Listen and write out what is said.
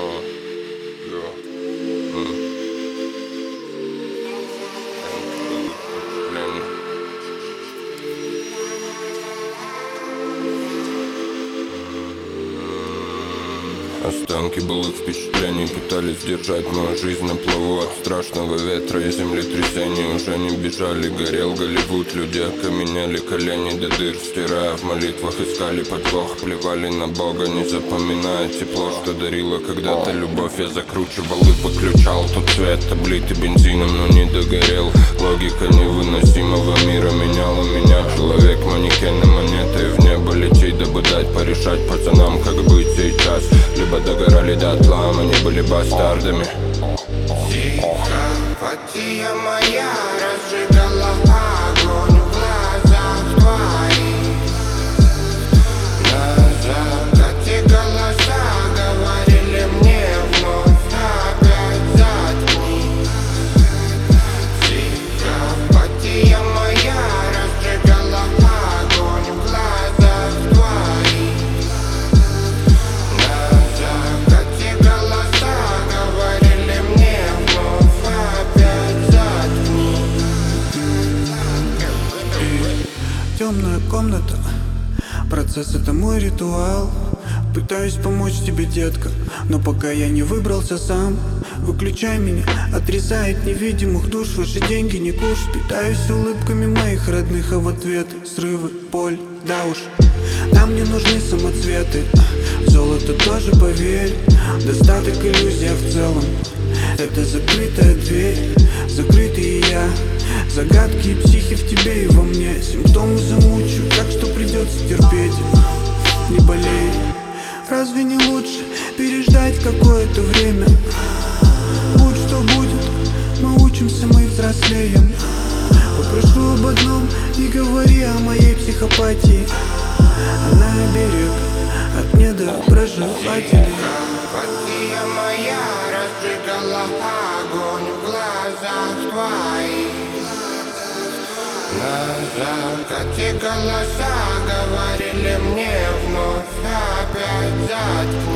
Останки былых впечатлений пытались держать мою жизнь на плаву от страшного ветра и землетрясений. Уже не бежали, горел Голливуд, люди окаменели, колени до дыр стирая, в молитвах искали подвох, плевали на Бога, не запоминая тепло, что дарила когда-то любовь. Я закручивал и выключал тот цвет, облитый бензином, но не догорел. Логика невыносимого мира меняла меня. Человек, манекены, монеты в небо лететь, дабы дать порешать пацанам, как быть сейчас. Либо догорали дотла, мы не были бастардами. Психопатия моя разжигала огонь в глазах твоих. На закате голоса говорили мне вновь опять заткни. Психопатия моя разжигала огонь в глазах твоих. Темная комната, процесс — это мой ритуал. Пытаюсь помочь тебе, детка, но пока я не выбрался сам. Выключай меня, отрезает невидимых душ. Ваши деньги не куш. Питаюсь улыбками моих родных, а в ответ срывы, боль, да уж. Нам не нужны самоцветы, золото тоже, поверь. Достаток, иллюзия в целом. Это закрытая дверь, закрытый я. Загадки и психи в тебе и во мне. Симптомы замучу, так что придется терпеть. Не болей. Разве не лучше переждать какое-то время? Будь что будет, мы учимся, мы взрослеем. Попрошу об одном, не говори о моей психопатии. Она берег от недоброжелателей. Психопатия моя разжигала огонь в глазах твоих. На закате голоса говорили мне вновь опять заткни.